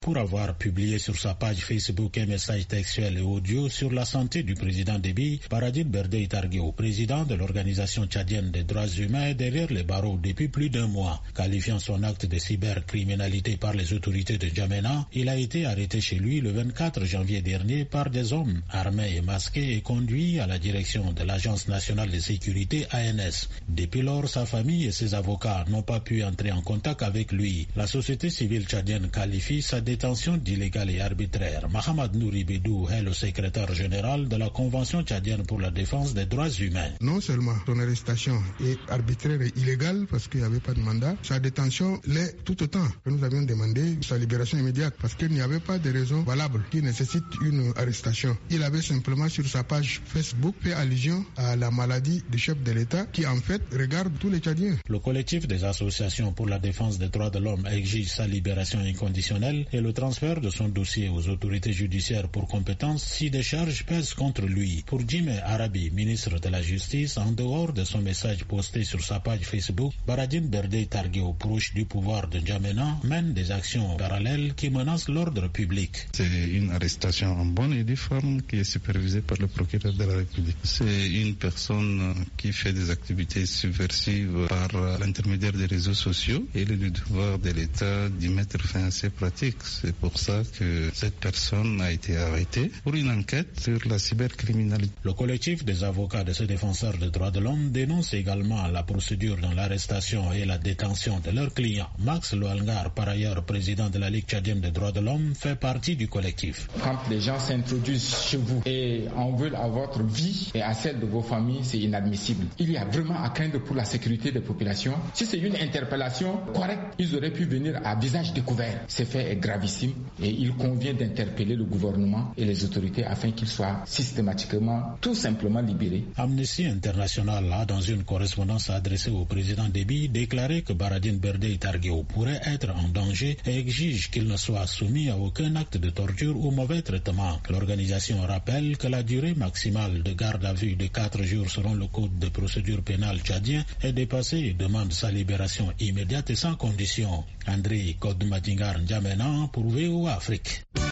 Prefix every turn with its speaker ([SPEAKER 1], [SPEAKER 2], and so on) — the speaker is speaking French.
[SPEAKER 1] pour avoir publié sur sa page Facebook un message textuel et audio sur la santé du président Déby. Baradine Berdey Targuéo, président de l'Organisation tchadienne des droits humains, est derrière les barreaux depuis plus d'1 mois. Qualifiant son acte de cybercriminalité par les autorités de N'Djamena, il a été arrêté chez lui le 24 janvier dernier par des hommes armés et masqués et conduit à la direction de l'Agence nationale de sécurité ANS. Depuis lors, sa famille et ses avocats n'ont pas pu entrer en contact avec lui. La société civile tchadienne qualifie sa détention d'illégale et arbitraire. Mahamad Nouri Bédou est le secrétaire général de la Convention tchadienne pour la défense des droits humains.
[SPEAKER 2] Non seulement son arrestation est arbitraire et illégale parce qu'il n'y avait pas de mandat, sa détention l'est tout autant. Nous avions demandé sa libération immédiate parce qu'il n'y avait pas de raison valable qui nécessite une arrestation. Il avait simplement sur sa page Facebook fait allusion à la maladie du chef de l'État qui en fait regarde tous les Tchadiens.
[SPEAKER 1] Le collectif des associations pour la défense des droits de l'homme exige sa libération inconditionnelle et le transfert de son dossier aux autorités judiciaires pour compétence si des charges pèsent contre lui. Pour Jimé Arabi, ministre de la Justice, en dehors de son message posté sur sa page Facebook, Baradine Berdey Targuéo, proche du pouvoir de N'Djamena, mène des actions parallèles qui menacent l'ordre public.
[SPEAKER 3] C'est une arrestation en bonne et due forme qui est supervisée par le procureur de la République. C'est une personne qui fait des activités subversives par l'intermédiaire des réseaux sociaux et le devoir de l'État d'y mettre fin à ces pratiques. C'est pour ça que cette personne a été arrêtée pour une enquête sur la cybercriminalité.
[SPEAKER 1] Le collectif des avocats de ces défenseurs des droits de l'homme dénonce également la procédure dans l'arrestation et la détention de leurs clients. Max Loalgar, par ailleurs président de la Ligue tchadienne des droits de l'homme, fait partie du collectif.
[SPEAKER 4] Quand les gens s'introduisent chez vous et en veulent à votre vie et à celle de vos familles, c'est inadmissible. Il y a vraiment à craindre pour la sécurité des populations. Si c'est une interpellation correcte, ils auraient pu venir à visage découvert. Ce fait est gravissime et il convient d'interpeller le gouvernement et les autorités afin qu'ils soient systématiquement, tout simplement libérés.
[SPEAKER 1] Amnesty International a, dans une correspondance adressée au président Déby, déclaré que Baradine Berdey Targuéo pourrait être en danger et exige qu'il ne soit soumis à aucun acte de torture ou mauvais traitement. L'organisation rappelle que la durée maximale de garde à vue de 4 jours selon le code de procédure pénale tchadien est dépassée et demande sa libération immédiate et sans condition. André Kodmadingar N'Djamena pour VOA Afrique.